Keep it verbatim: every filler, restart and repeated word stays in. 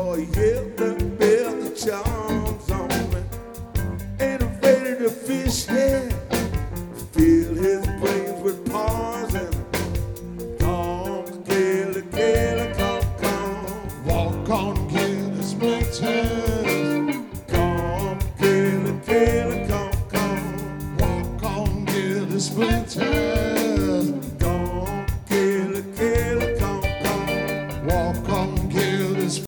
boy yelled the bell, the charms on me. Ain't afraid of the fish head. Fill his brains with paws and come, kill, kill, come, come. Walk on, kill the splinters. Come, kill, kill, come, come. Walk on, kill the splinters.